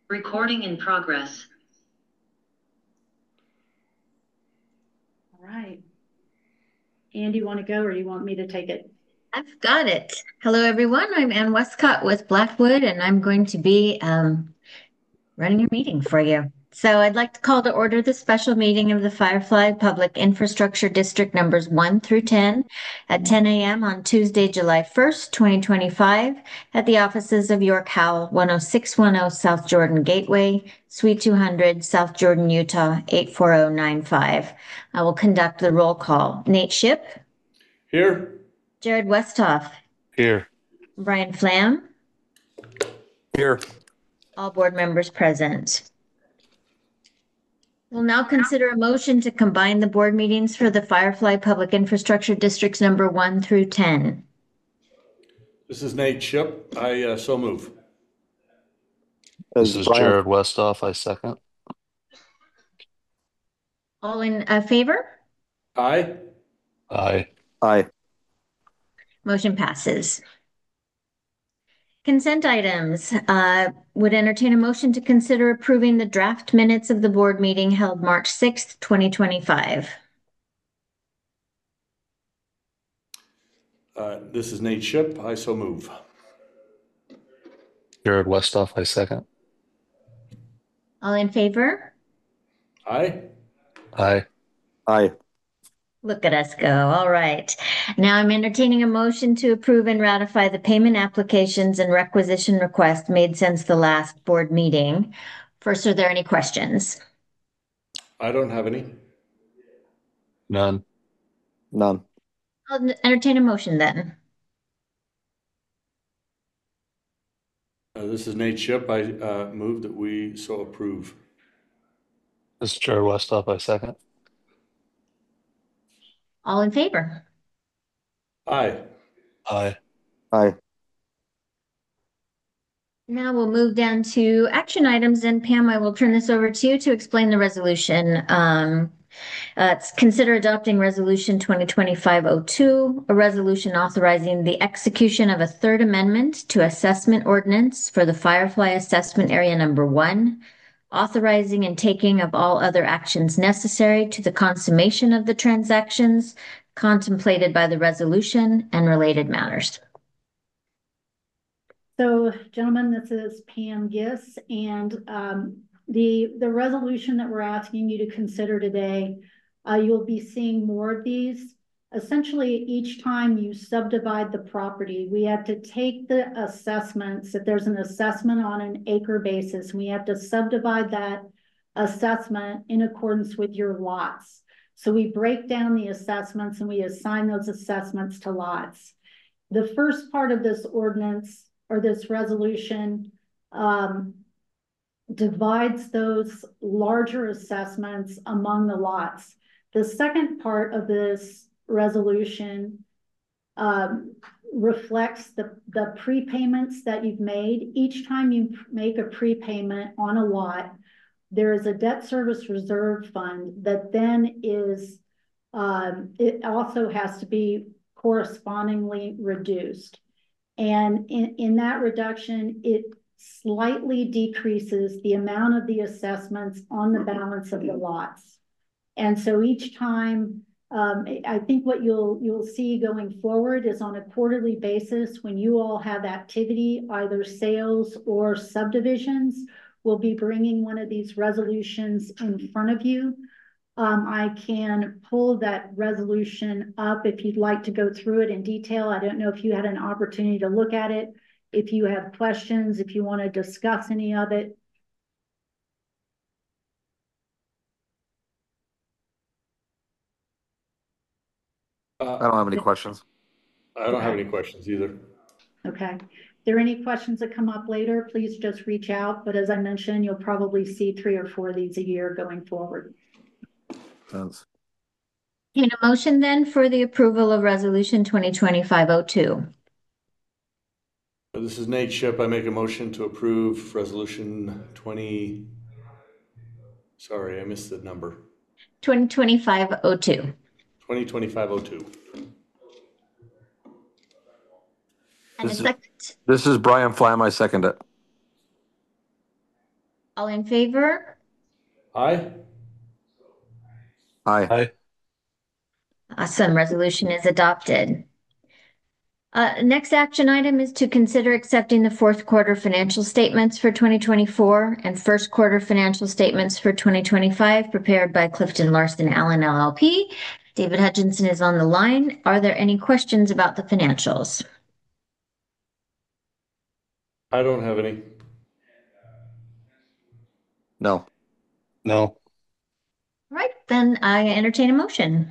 Recording in progress. All right. Ann, do you want to go or do you want me to take it? I've got it. Hello, everyone. I'm Ann Westcott with Blackwood, and I'm going to be running your meeting for you. So I'd like to call to order the special meeting of the Firefly Public Infrastructure District numbers 1 through 10 at 10 a.m. on Tuesday, July 1st, 2025, at the offices of York Howell, 10610 South Jordan Gateway, Suite 200, South Jordan, Utah, 84095. I will conduct the roll call. Nate Ship. Here. Jared Westhoff. Here. Brian Flam. Here. All board members present. We'll now consider a motion to combine the board meetings for the Firefly Public Infrastructure Districts number 1 through 10. This is Nate Ship. I so move. This is Jared Westhoff. I second. All in favor? Aye. Aye. Aye. Motion passes. Consent items. Would entertain a motion to consider approving the draft minutes of the board meeting held March 6th, 2025. This is Nate Ship. I so move. Jared Westhoff. I second. All in favor? Aye. Aye. Aye. Look at us go. All right. Now I'm entertaining a motion to approve and ratify the payment applications and requisition requests made since the last board meeting. First, are there any questions? I don't have any. None. None. I'll entertain a motion then. This is Nate Ship. I move that we so approve. This is Jared Westhoff. I second. All in favor? Aye. Aye. Aye. Now we'll move down to action items, and Pam, I will turn this over to you to explain the resolution. Consider adopting Resolution 2025-02, a resolution authorizing the execution of a third amendment to assessment ordinance for the Firefly Assessment Area Number 1, authorizing and taking of all other actions necessary to the consummation of the transactions contemplated by the resolution and related matters. So, gentlemen, this is Pam Giss, and the resolution that we're asking you to consider today, you'll be seeing more of these. Essentially, each time you subdivide the property, we have to take the assessments. If there's an assessment on an acre basis, we have to subdivide that assessment in accordance with your lots. So we break down the assessments and we assign those assessments to lots. The first part of this ordinance or this resolution divides those larger assessments among the lots. The second part of this resolution reflects the prepayments that you've made. Each time you make a prepayment on a lot, there is a debt service reserve fund that then is, it also has to be correspondingly reduced. And in that reduction, it slightly decreases the amount of the assessments on the balance of the lots. And so each time, I think what you'll see going forward is on a quarterly basis, when you all have activity, either sales or subdivisions, we'll be bringing one of these resolutions in front of you. I can pull that resolution up if you'd like to go through it in detail. I don't know if you had an opportunity to look at it. If you have questions, if you want to discuss any of it. I don't have any questions. I don't have any questions either. Okay. If there are any questions that come up later, please just reach out. But as I mentioned, you'll probably see 3 or 4 of these a year going forward. Thanks. In a motion then for the approval of Resolution 2025-02. This is Nate Ship. I make a motion to approve Resolution 20. Sorry, I missed the number. 2025-02. 2025-02. And a second. This is Brian Flam. I second it. All in favor? Aye. Aye. Aye. Awesome. Resolution is adopted. Next action item is to consider accepting the fourth quarter financial statements for 2024 and first quarter financial statements for 2025 prepared by Clifton Larson Allen LLP. David Hutchinson is on the line. Are there any questions about the financials? I don't have any. No. No. All right, then I entertain a motion.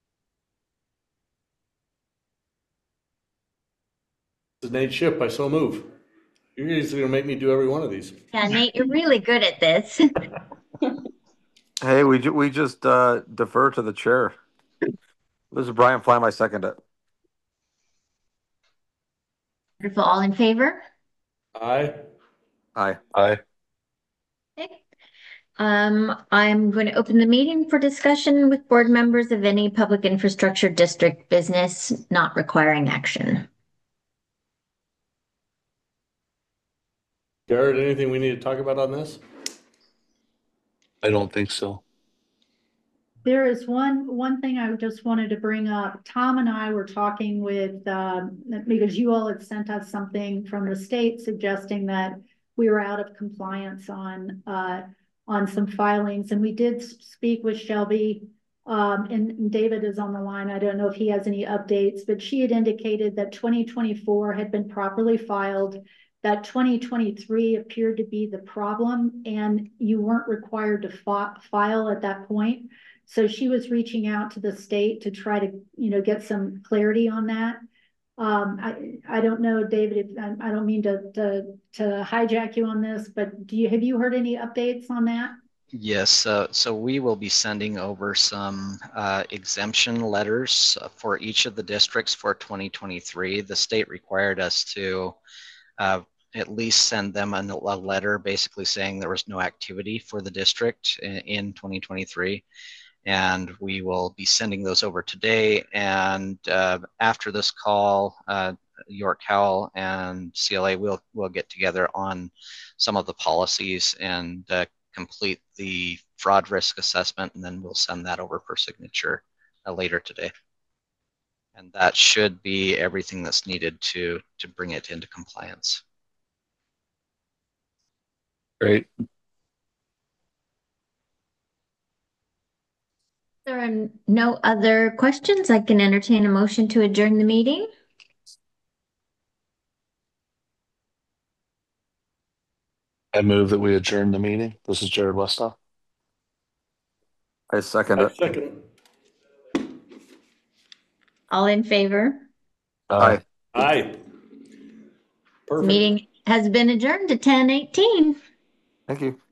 This is Nate Ship. I so move. You're usually gonna make me do every one of these. Yeah, Nate, you're really good at this. Hey, we just defer to the chair. This is Brian Flam. I second it. Wonderful. All in favor? Aye. Aye. Aye. Okay. I'm going to open the meeting for discussion with board members of any public infrastructure district business not requiring action. Jared, anything we need to talk about on this? I don't think so. There is one thing I just wanted to bring up. Tom and I were talking with, because you all had sent us something from the state suggesting that we were out of compliance on some filings, and we did speak with Shelby, and David is on the line. I don't know if he has any updates, but she had indicated that 2024 had been properly filed, that 2023 appeared to be the problem, and you weren't required to file at that point. So she was reaching out to the state to try to, get some clarity on that. I don't know, David, I don't mean to hijack you on this, but have you heard any updates on that? Yes, so we will be sending over some exemption letters for each of the districts for 2023. The state required us to at least send them a letter basically saying there was no activity for the district in 2023. And we will be sending those over today. And after this call, York Howell and CLA will get together on some of the policies and complete the fraud risk assessment, and then we'll send that over for signature later today. And that should be everything that's needed to bring it into compliance. Great. There are no other questions. I can entertain a motion to adjourn the meeting. I move that we adjourn the meeting. This is Jared Westoff. I second I it. second. All in favor? Aye. Aye. Perfect. Meeting has been adjourned to 10:18. Thank you.